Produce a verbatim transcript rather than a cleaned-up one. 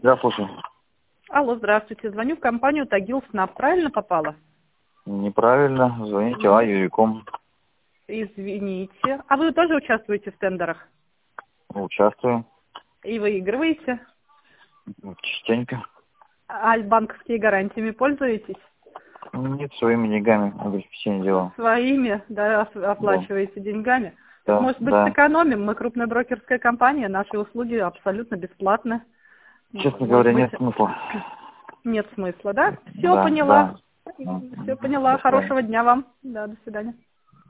Да, слушаю. Алло, здравствуйте. Звоню в компанию Тагил СНАП. Правильно попала? Неправильно. Звоните А Юриком. Извините. А вы тоже участвуете в тендерах? Участвую. И выигрываете? Частенько. А банковскими гарантиями пользуетесь? Нет, своими деньгами обеспечение делал. Своими, да, ос- Да. оплачиваете деньгами? Так, Да, может быть, да. сэкономим? Мы крупная брокерская компания, наши услуги абсолютно бесплатны. Честно Может говоря, быть, нет смысла. нет смысла, да? Все Да, поняла. да. М, Все м. поняла. До свидания. Хорошего дня вам. Да, до свидания.